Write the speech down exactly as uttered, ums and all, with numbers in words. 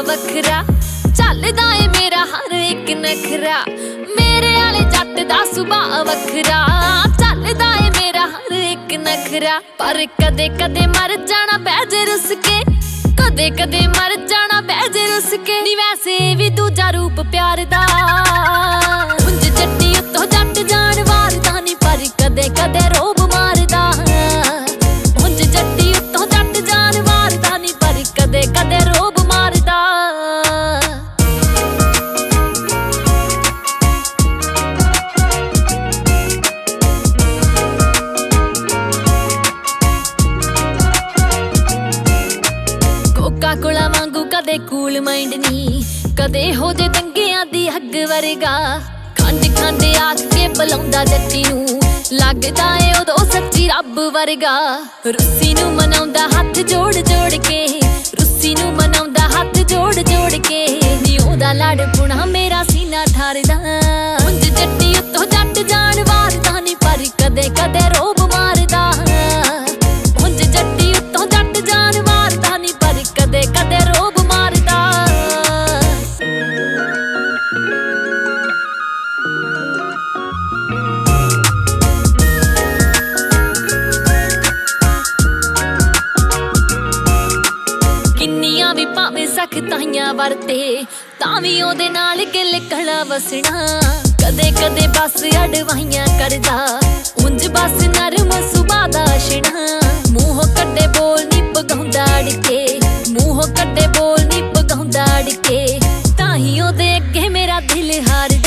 ਵੱਖਰਾ ਚੱਲਦਾ ਏ ਮੇਰਾ ਹਰ ਇੱਕ ਨਖਰਾ ਮੇਰੇ ਵਾਲੇ ਜੱਟ ਦਾ ਸੁਭਾਅ ਵੱਖਰਾ ਚੱਲਦਾ ਏ ਮੇਰਾ ਹਰ ਇੱਕ ਨਖਰਾ ਪਰ ਕਦੇ ਕਦੇ ਮਰ ਜਾਣਾ ਪੈ ਜੇ ਰੁੱਸ ਕੇ ਕਦੇ ਕਦੇ ਮਰ ਜਾਣਾ ਪੈ ਜੇ ਰੁੱਸ ਕੇ ਨੀ ਵੈਸੇ ਵੀ ਦੂਜਾ ਰੂਪ ਪਿਆਰ ਦਾ ਉਂਝ ਜੱਟੀ ਉੱਤੋਂ ਜੱਟ ਜਾਣ ਵਾਰਦਾ ਨੀ ਪਰ ਕਦੇ ਕਦੇ ਰੋਬ ਮਾਰਦਾ ਉਂਝ ਜੱਟੀ ਉੱਤੋਂ ਜੱਟ ਜਾਣ ਵਾਰਦਾ ਨੀ ਪਰ ਕਦੇ ਕਦੇ ਰੋਬ ਮਾਰਦਾ ਕੋਕਾ ਕੋਲਾ ਵਾਂਗੂ ਕਦੇ ਕੂਲ ਮਾਈਂਡ ਨੀ ਕਦੇ ਹੋ ਜੇ ਦੰਗਿਆਂ ਦੀ ਹੱਗ ਵਰਗਾ ਖੰਡ ਖੰਡ ਆਖ ਕੇ ਬੁਲਾਉਂਦਾ ਜੱਟੀ ਨੂੰ ਲੱਗਦਾ ਏ ਉਦੋਂ ਸੱਚੀ ਰੱਬ ਵਰਗਾ ਰੁੱਸੀ ਨੂੰ ਮਨਾਉਂਦਾ ਹੱਥ ਜੋੜ ਜੋੜ ਕੇ ਰੁੱਸੀ ਨੂੰ ਮਨਾਉਂਦਾ ਹੱਥ ਜੋੜ ਜੋੜ ਕੇ ਨੀ ਉਹਦਾ ਲੜ ਪੁਣਾ ਮੇਰਾ ਸੀਨਾ ਠਾਰਦਾ ਉਂਝ ਜੱਟੀ ਉੱਤੋਂ ਜੱਟ ਜਾਣ ਵਾਰਦਾ ਨੀ ਪਰ ਕਦੇ ਕਦੇ ਰੋਬ ਮਾਰਦਾ ਉਂਝ ਜੱਟੀ ਉੱਤੋਂ ਜੱਟ ਜਾਣ ਵਾਰਦਾ ਨੀ ਪਰ ਕਦੇ ਕਦੇ ਰੋਬ ਮਾਰਦਾ ਕਿੰਨੀਆਂ ਵੀ ਭਾਵੇਂ ਸਖਤਾਈਆਂ ਵਰਤੇ ਤਾਂ ਵੀ ਉਹਦੇ ਨਾਲ ਗਿਲ ਕਲਾ ਵਸਣਾ ਕਦੇ ਕਦੇ ਬਸ ਅੜਵਾਈਆਂ ਕਰਦਾ ਉਂਝ ਬਸ ਨਰਮ ਸੁਭਾਅ ਦਾ ਸ਼ਣਾ ਮੂੰਹੋਂ ਕੱਢੇ ਬੋਲ ਨੀ ਪਗਾਉਂਦਾ ਅੜਕੇ ਮੂੰਹੋਂ ਕੱਢੇ ਬੋਲ ਨੀ ਪਗਾਉਂਦਾ ਅੜਕੇ ਤਾਂ ਹੀ ਉਹਦੇ ਅੱਗੇ ਮੇਰਾ ਦਿਲ ਹਾਰ